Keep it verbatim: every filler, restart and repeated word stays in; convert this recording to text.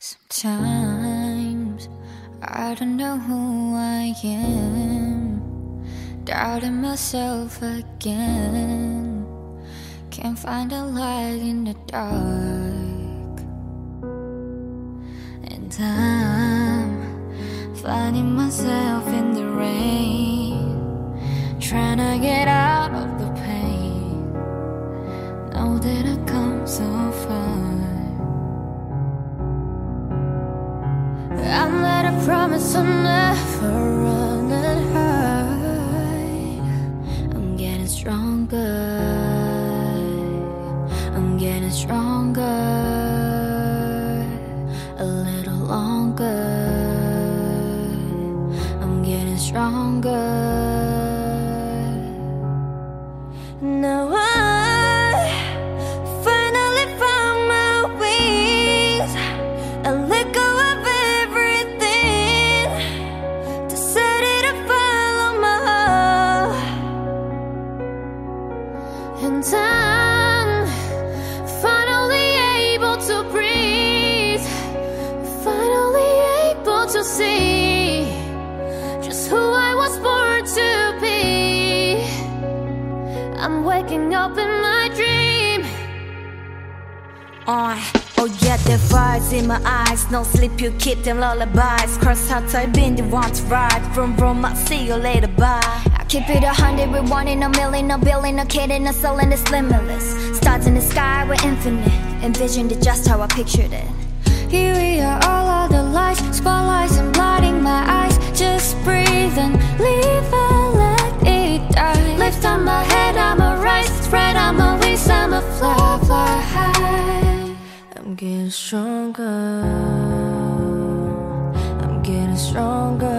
Sometimes I don't know who I am, doubting myself again. Can't find a light in the dark, and I'm finding myself in the rain, trying to get out of the pain. Know that I've come so far. I made a promise I'll never run and hide. I'm getting stronger, I'm getting stronger, a little longer. I'm getting stronger. Now I finally found my wings and let go of everything, decided to follow my heart. And I'm finally able to breathe, finally able to see just who I was born to be. I'm waking up in my dream. uh, Oh yeah, the fires in my eyes. No sleep, you keep them lullabies. Cross hearts, I've been the one to ride. From Rome, I'll see you later, bye. I keep it a hundred with one in a million, a billion, a kid in a soul, and it's limitless. Stars in the sky, we're infinite. Envisioned it just how I pictured it. Here we are, all of the lights, spotlights, and blinding my eyes. Just breathe and leave and let it die. Lift on my head, I'ma rise. Spread on my wings, I'ma fly, fly high. I'm getting stronger, I'm getting stronger.